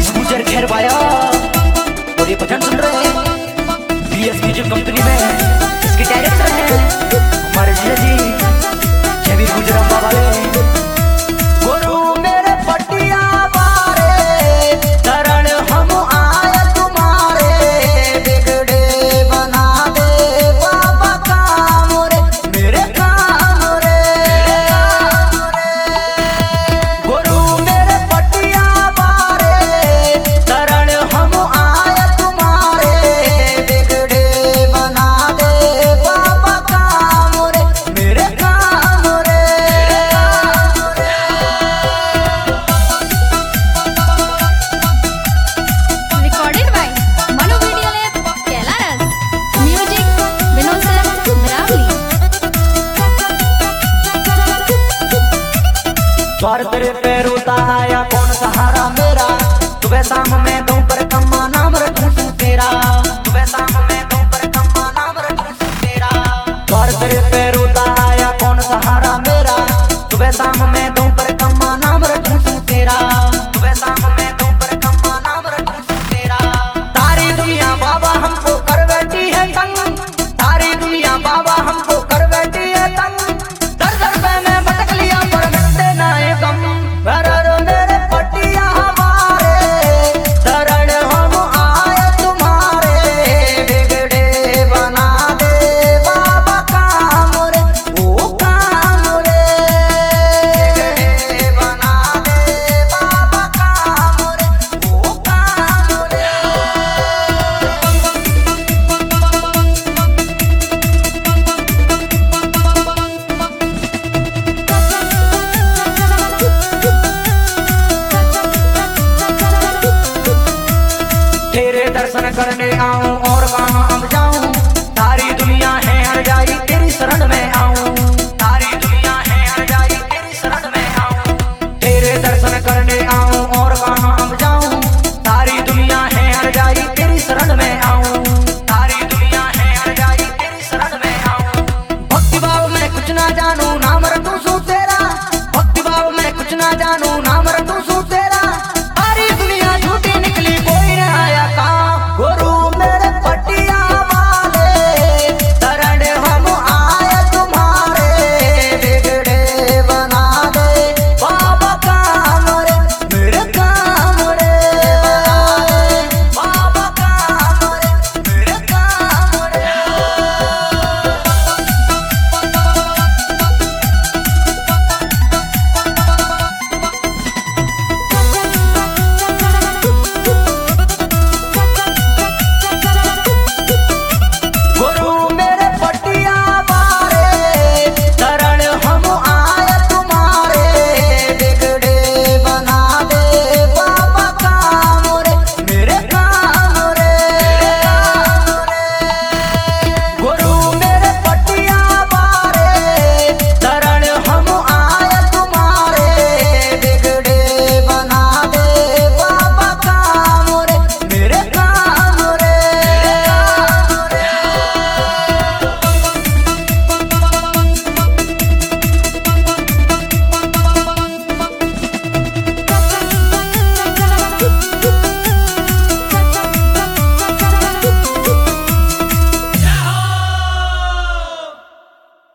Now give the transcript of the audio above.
मनीष गुजर खैर पाया और ये भजन सुन रहे हैं बीएस म्यूजिक कंपनी में। इसके डायरेक्टर हैं हमारे जिला जी छवि गुजर वाले। गुरु मेरे पटिया बारे शरण हम आए तुम्हारे, बिगड़े बना दे बाबा काम रे मेरे काम रे। गुरु मेरे पटिया बारे शरण हम आए तुम्हारे, बिगड़े बना दे बाबा काम रे मेरे काम रे। Recorded by Manu Video Lab, Kelaras. Music, Vinod Sir, Bravli. द्वार तेरे पे रोता आया कौन सहारा मेरा, सुबह शाम मैं दूं पर कम्मा नाम रखूं तू तेरा, सुबह शाम मैं दूं पर कम्मा नाम रखूं तू तेरा। द्वार तेरे पे रोता